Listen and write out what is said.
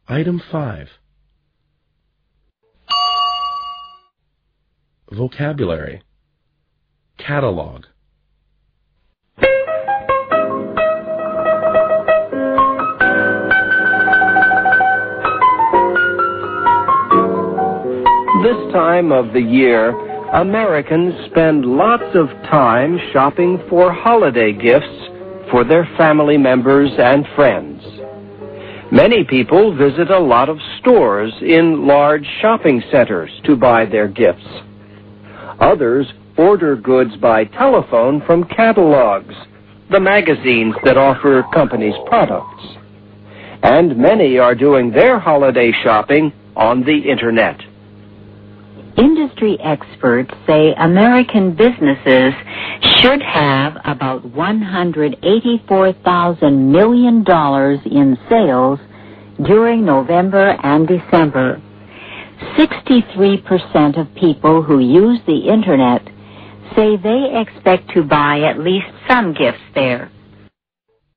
Item 5. Vocabulary. Catalog. This time of the year, Americans spend lots of time shopping for holiday gifts for their family members and friends. Many people visit a lot of stores in large shopping centers to buy their gifts. Others order goods by telephone from catalogs, the magazines that offer companies' products. And many are doing their holiday shopping on the Internet. Industry experts say American businesses should have about $184,000 million in sales during November and December. 63% of people who use the Internet say they expect to buy at least some gifts there.